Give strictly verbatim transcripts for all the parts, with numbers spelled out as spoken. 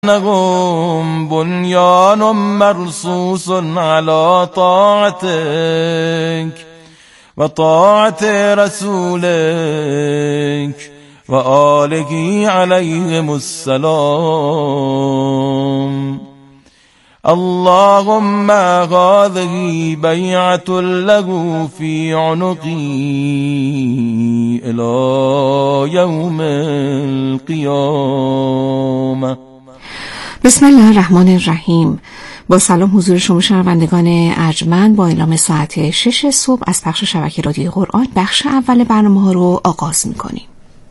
إنهم بنيان مرصوص على طاعتك وطاعة رسولك وآله عليهم السلام. اللهم هذه بيعة له في عنقي إلى يوم القيامة. بسم الله الرحمن الرحیم. با سلام حضور شما شنوندگان ارجمند، با اعلام ساعت شش صبح از پخش شبکه رادیوی قرآن بخش اول برنامه ها رو آغاز می‌کنیم.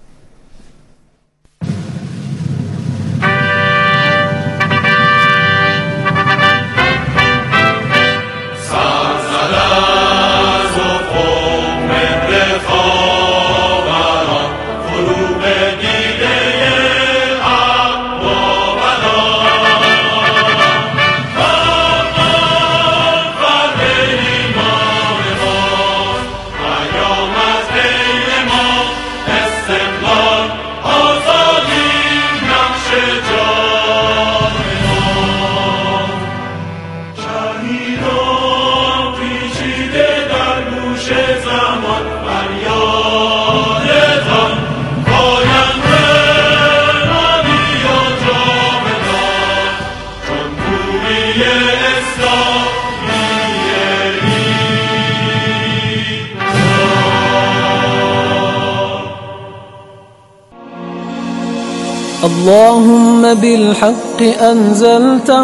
اللهم بالحق أنزلته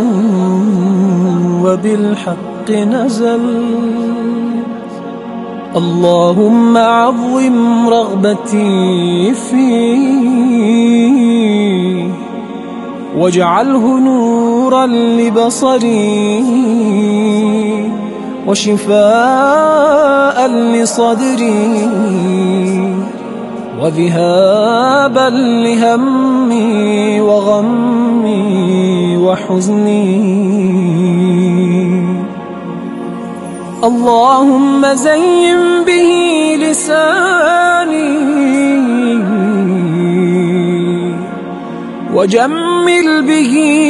وبالحق نزل. اللهم عظم رغبتي فيه واجعله نورا لبصري وشفاء لصدري وذهابا لهمي وغمي وحزني. اللهم زين به لساني وجمل به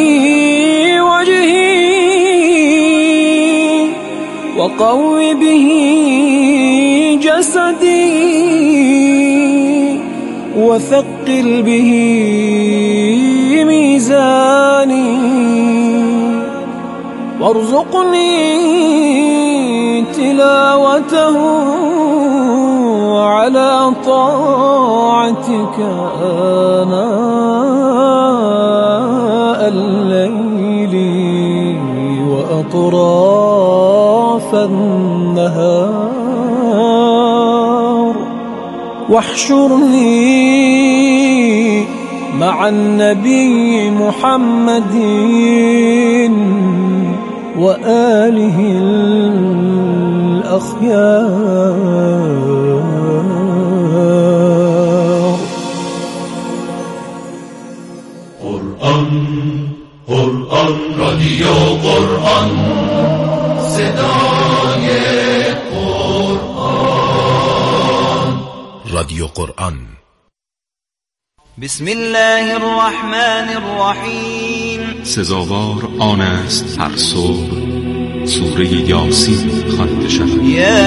وجهي وقو به جسدي وثقل به ميزاني وارزقني تلاوته على طاعتك آناء الليل وأطراف النهار واحشرني مع النبي محمد وآله الأخيار. قرآن قرآن رادیو قرآن، صدای قرآن، رادیو قرآن. بسم الله الرحمن الرحیم. سزاوار آن است هر صبح سوره یاسین خوانده شود.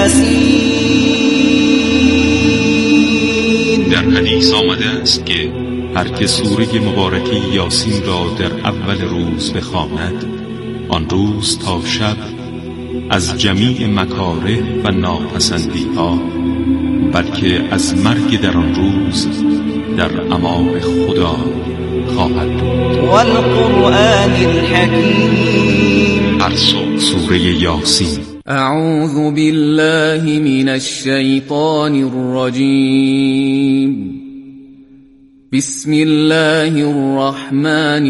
یاسین. در حدیث آمده است که هر که سوره مبارکه یاسین را در اول روز بخواند، آن روز تا شب از جمیع مکاره و ناپسندی ها، بلکه از مرگ در آن روز در امان خدا خواهد بود. والقرآن الحکیم. هر صبح سوره یاسین. اعوذ بالله من الشیطان الرجیم. بسم الله الرحمن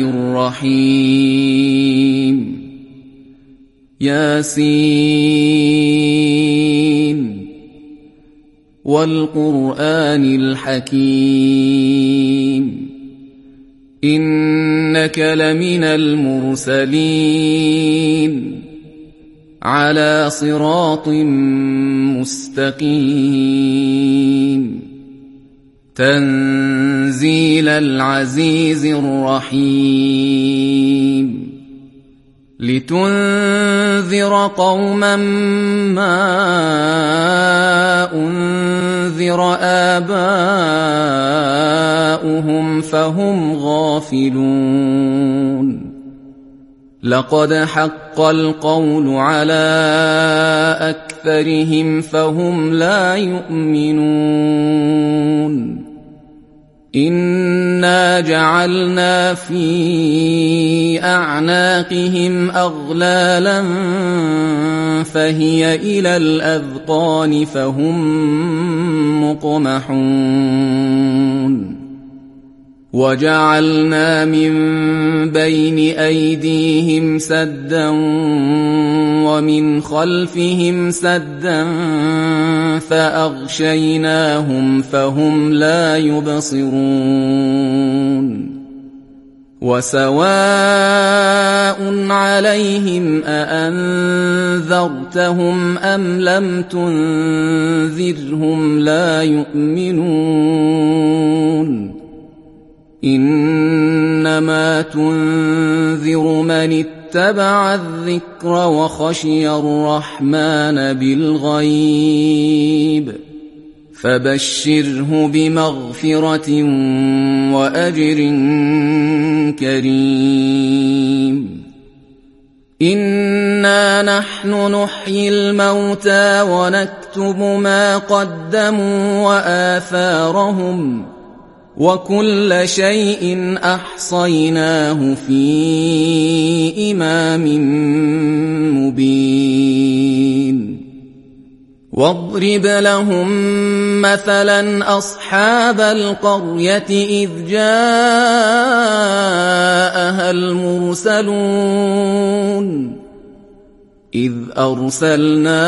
الرحیم. یاسین والقرآن الحکیم. إنك لمن المرسلين على صراط مستقيم. تنزيل العزيز الرحيم لتنذر قوما ما أنذر آباؤهم فهم غافلون لقد حق القول على أكثرهم فهم لا يؤمنون إنا جعلنا في أعناقهم أغلالا فهي إلى الأذقان فهم مقمحون وجعلنا من بين أيديهم سدا ومن خلفهم سدا فأغشيناهم فهم لا يبصرون وسواء عليهم أأنذرتهم أم لم تنذرهم لا يؤمنون إنما تنذر من اتبع الذكر وخشي الرحمن بالغيب فبشره بمغفرة وأجر كريم إنا نحن نحيي الموتى ونكتب ما قدموا وآثارهم وكل شيء أحصيناه في إمام مبين واضرب لهم مثلا أصحاب القرية إذ جاءها المرسلون إذ أرسلنا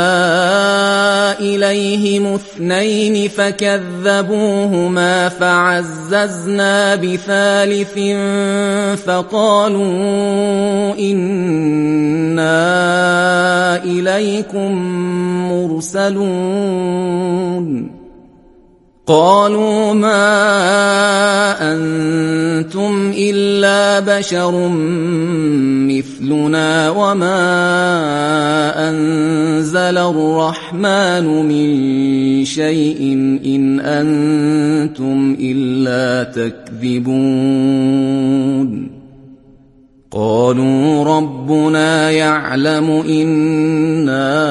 إليهم اثنين فكذبوهما فعززنا بثالث فقالوا إنا إليكم مرسلون قالوا ما أنتم إلا بشر مثلنا وما أنزل الرحمن من شيء إن أنتم إلا تكذبون قالوا ربنا يعلم إنا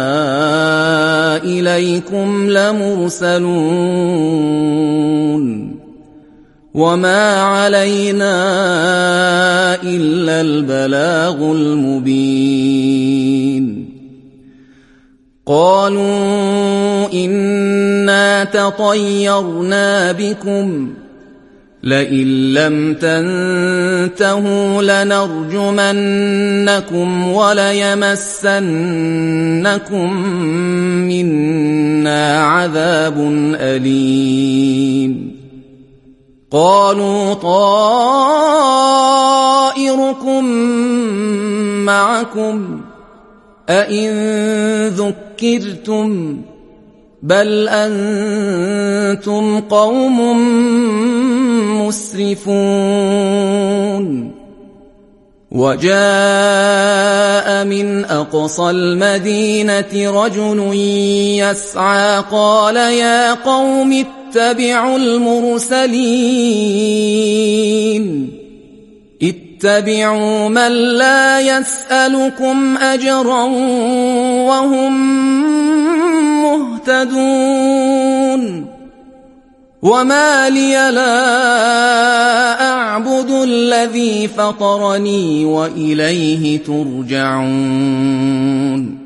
إليكم لمرسلون وما علينا إلا البلاغ المبين قالوا إنا تطيرنا بكم لئن لم تنتهوا لنرجمنكم وليمسنكم منا عذاب أليم قالوا طائركم معكم أئن ذكرتم بل أنتم قوم مسرفون وجاء من أقصى المدينة رجل يسعى قال يا قوم اتبعوا المرسلين اتبعوا من لا يسألكم أجرا وهم مهتدون وما لي لا أعبد الذي فطرني وإليه ترجعون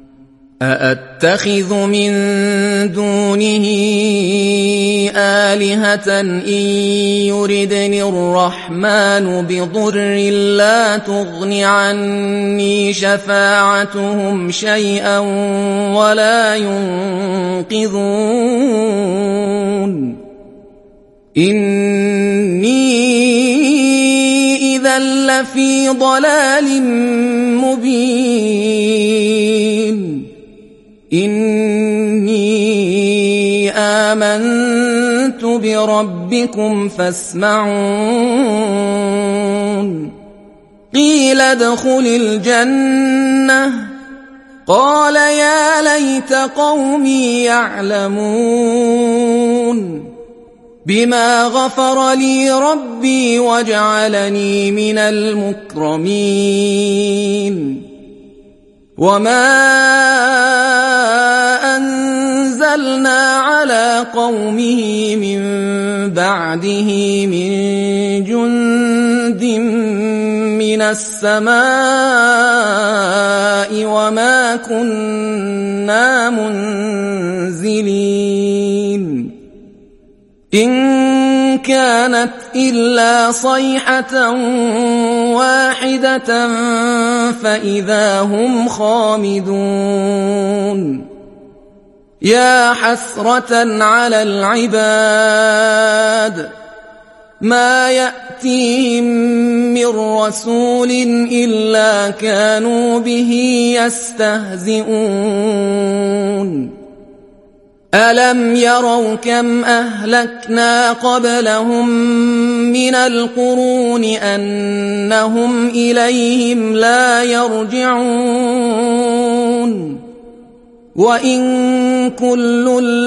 أأتخذ من دونه آلهة إن يردني الرحمن بضر لا تغن عني شفاعتهم شيئا ولا ينقذون إني إذا لفي ضلال مبين إني آمنت بربكم فاسمعون قيل ادخل الجنة قال يا ليت قومي يعلمون بما غفر لي ربي وجعلني من المكرمين وما أنزلنا على قومه من بعده من جند من السماء وما كنا منزلين إن كانت إلا صيحة واحدة فإذا هم خامدون يا حسرة على العباد ما يأتيهم من رسول إلا كانوا به يستهزئون ألم يروا كم أهلكنا قبلهم من القرون أنهم إليهم لا يرجعون وإن كل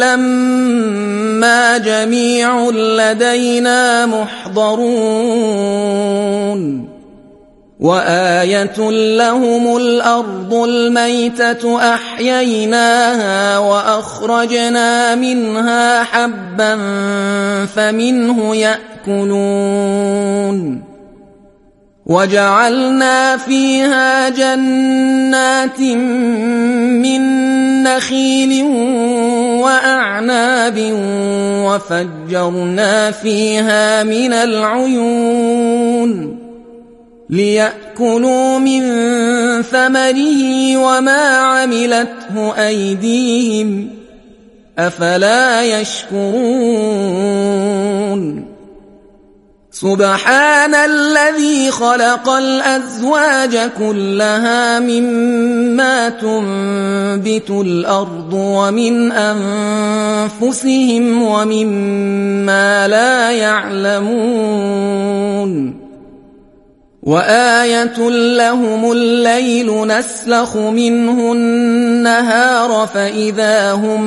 لما جميع لدينا محضرون وآية لهم الأرض الميتة أحييناها وأخرجنا منها حبا فمنه يأكلون وجعلنا فيها جنات من نخيل وأعناب وفجرنا فيها من العيون ليأكلوا من ثمره وما عملته أيديهم أفلا يشكرون سبحان الذي خلق الأزواج كلها مما تنبت الأرض ومن أنفسهم ومما لا يعلمون وآية لهم الليل نسلخ منه النهار فإذا هم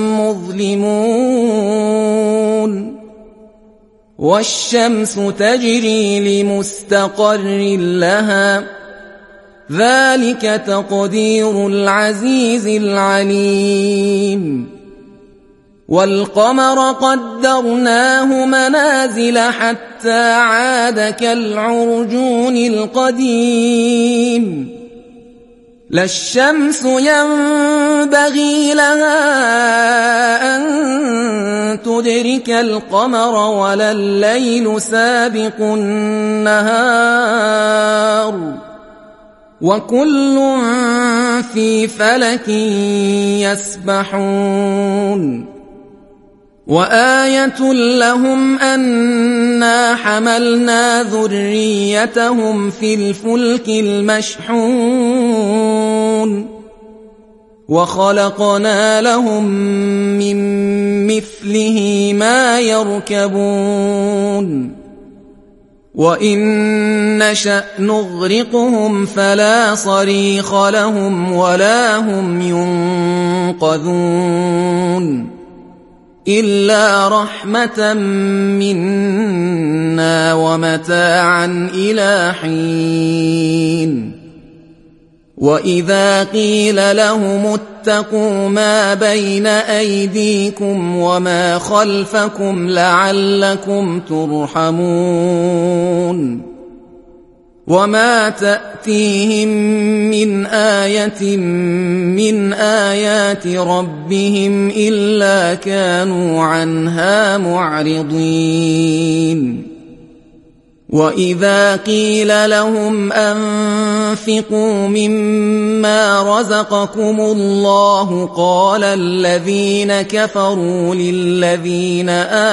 مظلمون والشمس تجري لمستقر لها ذلك تقدير العزيز العليم والقمر قدرناه منازل حتى عاد كالعرجون القديم لا الشمس ينبغي لها أن تدرك القمر ولا الليل سابق النهار وكل في فلك يسبحون وآية لهم أنا حملنا ذريتهم في الفلك المشحون وخلقنا لهم من مثله ما يركبون وإن نشأ نغرقهم فلا صريخ لهم ولا هم ينقذون إلا رحمة منا ومتاعا إلى حين وإذا قيل لهم اتقوا ما بين أيديكم وما خلفكم لعلكم ترحمون وما تأتيهم من آية من آيات ربهم إلا كانوا عنها معرضين وإذا قيل لهم أنفقوا مما رزقكم الله قال الذين كفروا للذين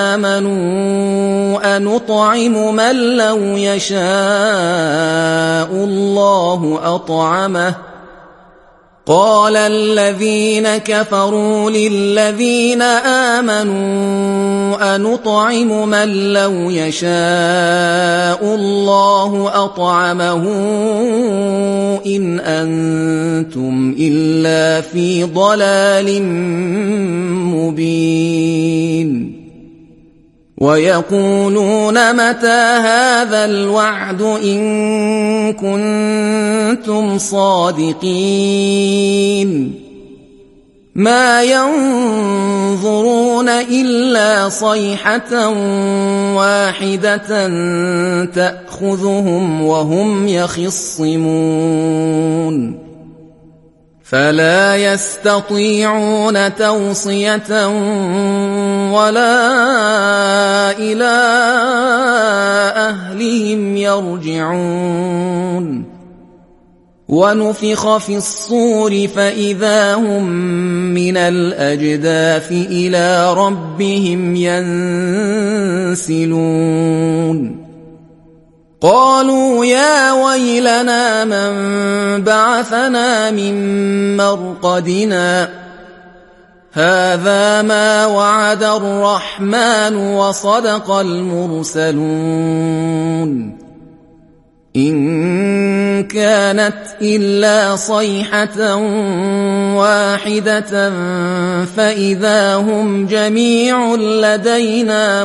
آمنوا أنطعم من لو يشاء الله أطعمه قال الذين كفروا للذين آمنوا أنطعم من لو يشاء الله أطعمه إن أنتم إلا في ضلال مبين ويقولون متى هذا الوعد إن كنتم صادقين ما ينظرون إلا صيحة واحدة تأخذهم وهم يخصمون فلا يستطيعون توصية ولا إلى أهلهم يرجعون ونفخ في الصور فإذا هم من الأجداث إلى ربهم ينسلون قالوا يا ويلنا من بعثنا من مرقدنا هذا ما وعد الرحمن وصدق المرسلون إن كانت إلا صيحة واحدة فإذا هم جميع لدينا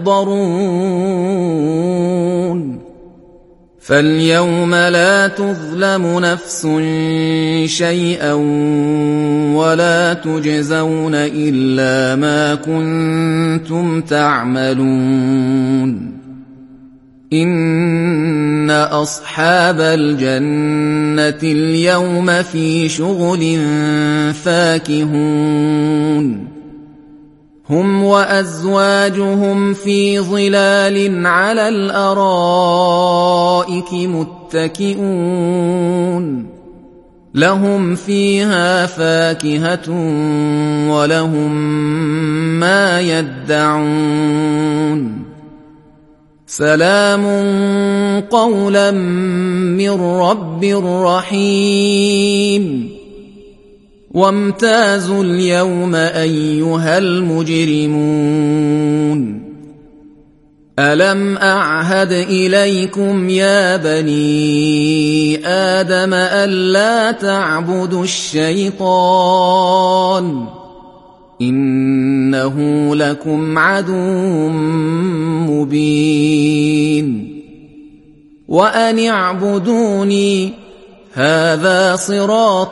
محضرون فاليوم لا تظلم نفس شيئا ولا تجزون إلا ما كنتم تعملون إن أصحاب الجنة اليوم في شغل فاكهون هم وأزواجهم في ظلال على الأرائك متكئون لهم فيها فاكهة ولهم ما يدعون سلام قولا من رب رحيم وامتازوا اليوم أيها المجرمون ألم أعهد إليكم يا بني آدم ألا تعبدوا الشيطان إنه لكم عدو مبين وأن اعبدوني هذا صراط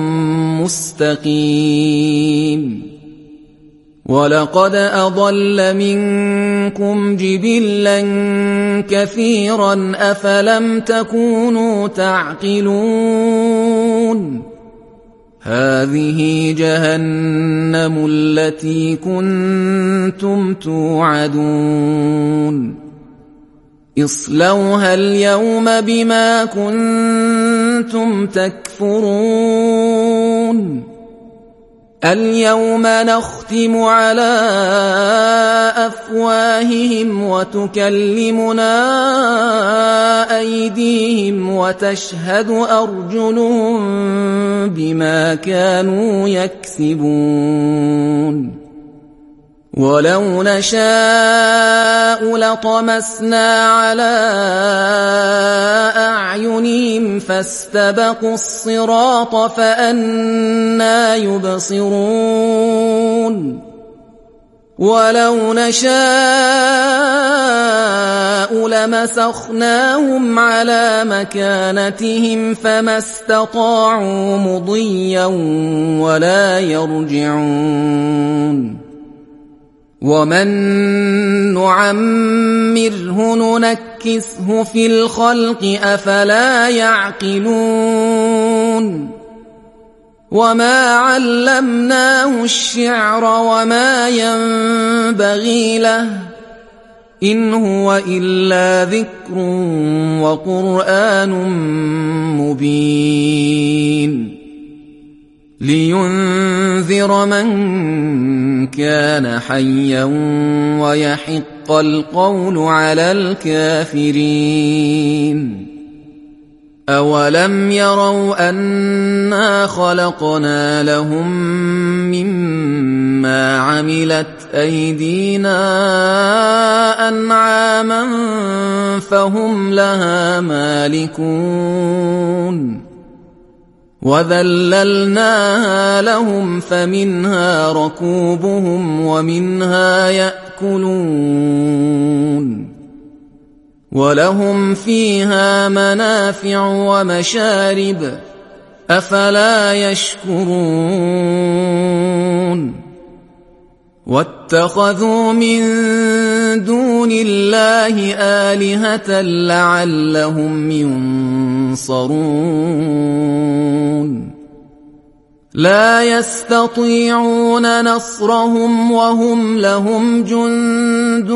مستقيم ولقد أضل منكم جبلا كثيرا أفلم تكونوا تعقلون هذه جهنم التي كنتم توعدون اصلوها اليوم بما كنتم تكفرون اليوم نختم على أفواههم وتكلمنا أيديهم وتشهد أرجلهم بما كانوا يكسبون ولو نشاء لطمسنا على أعينهم فاستبقوا الصراط فأنى يبصرون ولو نشاء لمسخناهم على مكانتهم فما استطاعوا مضيا ولا يرجعون ومن نعمره ننكسه في الخلق أفلا يعقلون وما علمناه الشعر وما ينبغي له إن هو إلا ذكر وقرآن مبين لينذر من كان حيا ويحق القول على الكافرين أولم يروا أنا خلقنا لهم مما عملت أيدينا أنعاما فهم لها مالكون وذللناها لهم فمنها ركوبهم ومنها يأكلون ولهم فيها منافع ومشارب أفلا يشكرون واتخذوا من دون الله آلهة لعلهم ينصرون لا يستطيعون نصرهم وهم لهم جند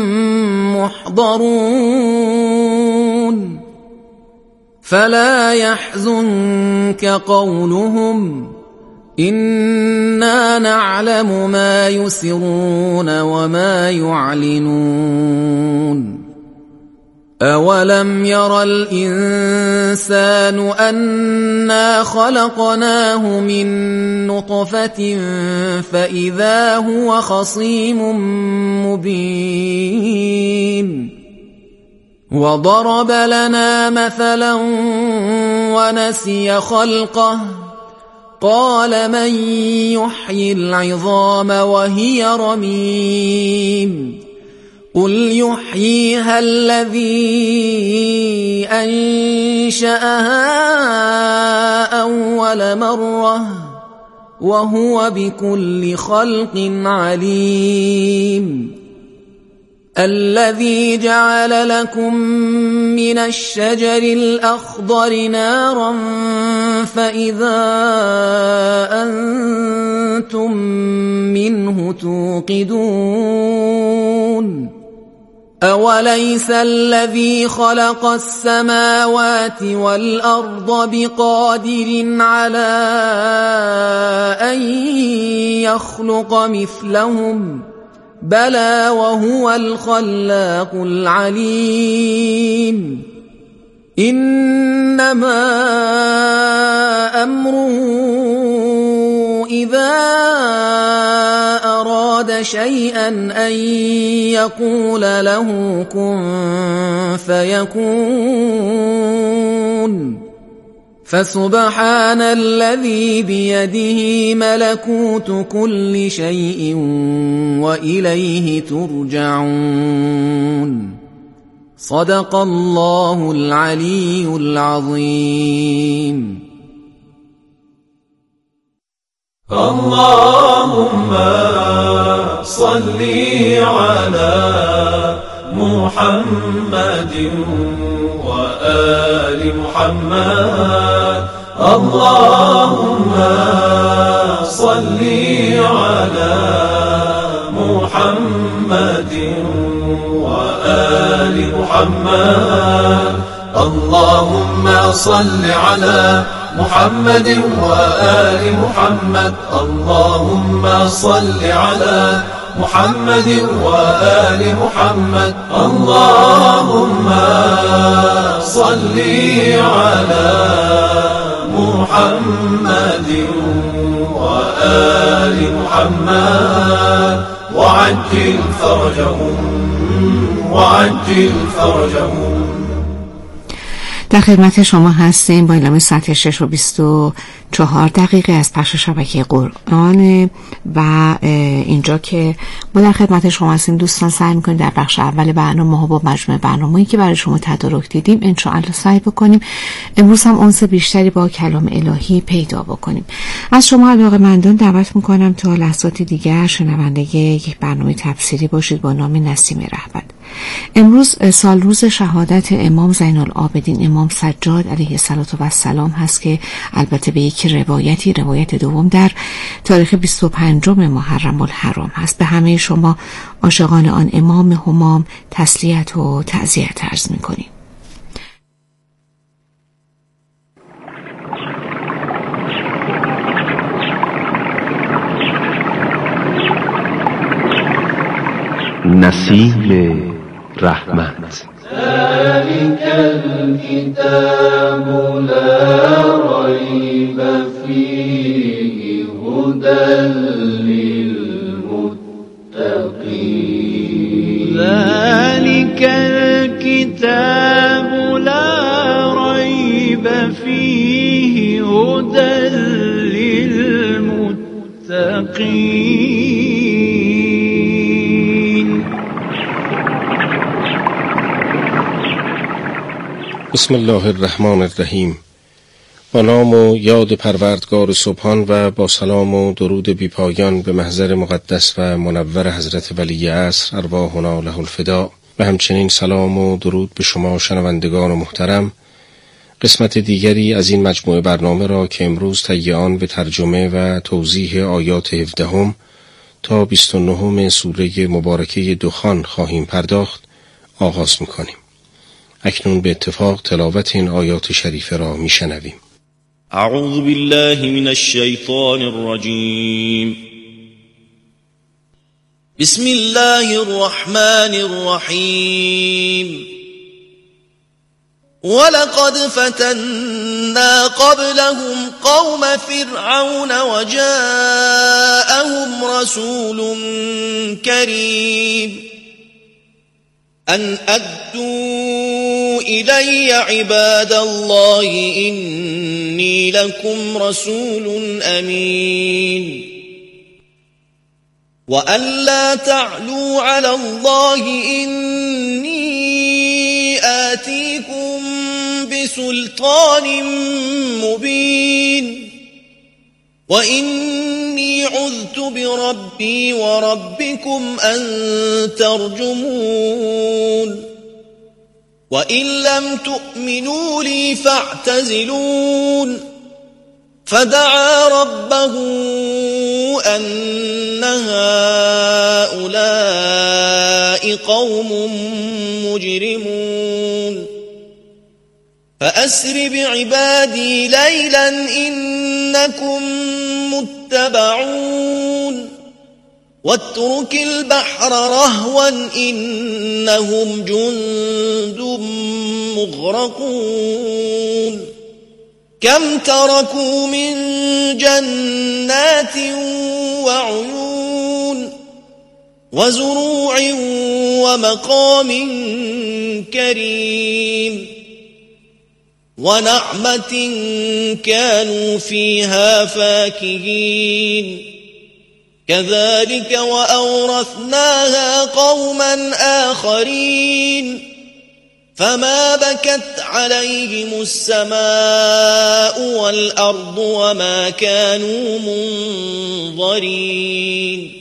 محضرون فلا يحزنك قولهم إنا نعلم ما يسرون وما يعلنون أولم ير الإنسان أنا خلقناه من نطفة فإذا هو خصيم مبين وضرب لنا مثلا ونسي خلقه قال من يحيي العظام وهي رميم قل يحييها الذي أنشأها أول مرة وهو بكل خلق عليم الذي جعل لكم من الشجر الأخضر نارا فإذا أنتم منه توقدون أوليس الذي خلق السماوات والأرض بقادر على أن يخلق مثلهم بلى وهو الخلاق العليم إنما أمره إذا أراد شيئا أن يقول له كن فيكون فسبحان الذي بيده ملكوت كل شيء وإليه ترجعون صدق الله العلي العظيم. اللهم صل على محمد وآل محمد. اللهم صل على محمد وآل محمد. اللهم صل على محمد وآل محمد. اللهم صل على محمد وآل محمد. اللهم صل على محمد وآل محمد وعجل فرجهم وعجل فرجهم. در خدمت شما هستیم با اعلام ساعت شش و بیست و چهار دقیقه از پخش شبکه قرآن و اینجا که ما در خدمت شما هستیم دوستان سعی میکنیم در بخش اول برنامه ها با مجموعه برنامه‌ای که برای شما تدارک دیدیم انشاءالله سعی بکنیم امروز هم انس بیشتری با کلام الهی پیدا بکنیم. از شما علاقه‌مندان دعوت میکنم تا لحظات دیگر شنونده یک برنامه تفسیری باشید با نام نسیم رهبر. امروز سال روز شهادت امام زین العابدین امام سجاد علیه السلام هست که البته به یک روایتی روایت دوم در تاریخ بیست و پنجم محرم الحرام هست. به همه شما عاشقان آن امام همام تسلیت و تعزیت عرض می‌کنیم. نسیم رحمت. ذلك الكتاب لا ريب فيه هدى للمتقين ذلك الكتاب لا ريب فيه هدى للمتقين. بسم الله الرحمن الرحیم. با نام و یاد پروردگار سبحان و با سلام و درود بی پایان به محضر مقدس و منور حضرت ولی عصر ارواحنا له الفدا و همچنین سلام و درود به شما شنوندگان محترم. قسمت دیگری از این مجموعه برنامه را که امروز طی آن به ترجمه و توضیح آیات هفدهم تا بیست و نهم سوره مبارکه دخان خواهیم پرداخت آغاز می‌کنیم. اکنون به اتفاق تلاوت این آیات شریفه را میشنویم. اعوذ بالله من الشیطان الرجیم. بسم الله الرحمن الرحیم. ولقد فتنا قبلهم قوم فرعون وجاءهم رسول كريم أن أدوا إلي عباد الله إني لكم رسول أمين وأن لا تعلوا على الله إني آتيكم بسلطان مبين وإني عذت بربي وربكم أن ترجمون وإن لم تؤمنوا لي فاعتزلون فدعا ربه أن هؤلاء قوم مجرمون فأسر بعبادي ليلا إنكم متبعون واترك البحر رهوا إنهم جند مغرقون كم تركوا من جنات وعيون وزروع ومقام كريم ونعمة كانوا فيها فاكهين كذلك وأورثناها قوما آخرين فما بكت عليهم السماء والأرض وما كانوا منظرين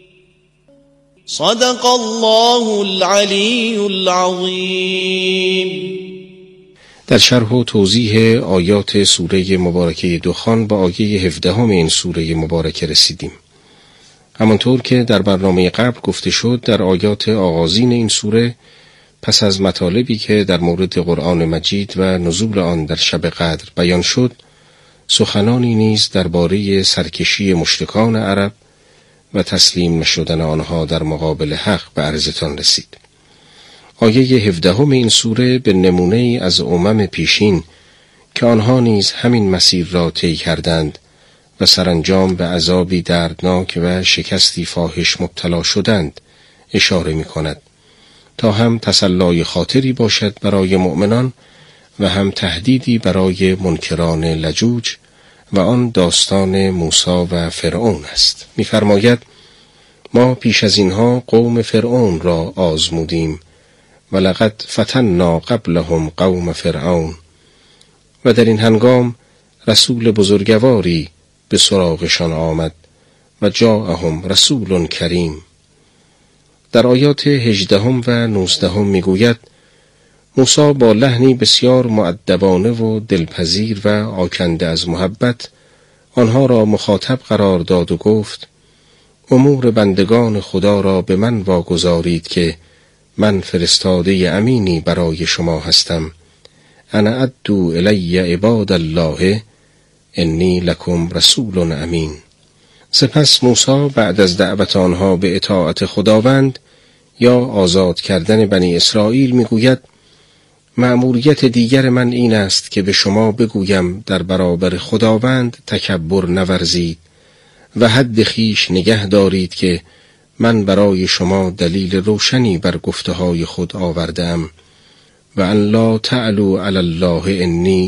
صدق الله العلي العظيم. در شرح و توضیح آیات سوره مبارکه دخان با آیه هفدهم این سوره مبارکه رسیدیم. همانطور که در برنامه قبل گفته شد، در آیات آغازین این سوره پس از مطالبی که در مورد قرآن مجید و نزول آن در شب قدر بیان شد، سخنانی نیز درباره سرکشی مشرکان عرب و تسلیم نشدن آنها در مقابل حق به عرضتان رسید. آیه هفدهم این سوره به نمونه از امم پیشین که آنها نیز همین مسیر را طی کردند و سرانجام به عذابی دردناک و شکستی فاحش مبتلا شدند اشاره می کند تا هم تسلای خاطری باشد برای مؤمنان و هم تهدیدی برای منکران لجوج و آن داستان موسی و فرعون است. می فرماید ما پیش از اینها قوم فرعون را آزمودیم ولقد فتنا قبلهم قوم فرعون و در این هنگام رسول بزرگواری به سراغشان آمد و جاءهم رسول کریم. در آیات هجدهم و نوزدهم میگوید موسی با لحنی بسیار مؤدبانه و دلپذیر و آکنده از محبت آنها را مخاطب قرار داد و گفت امور بندگان خدا را به من واگذارید که من فرستاده امینی برای شما هستم. انا ادعو الی عباد الله انی لکم رسول امین. سپس موسی بعد از دعوت آنها به اطاعت خداوند یا آزاد کردن بنی اسرائیل میگوید مأموریت دیگر من این است که به شما بگویم در برابر خداوند تکبر نورزید و حد خیش نگه دارید که من برای شما دلیل روشنی بر گفته های خود آوردم و ان لا تعلوا علی الله انی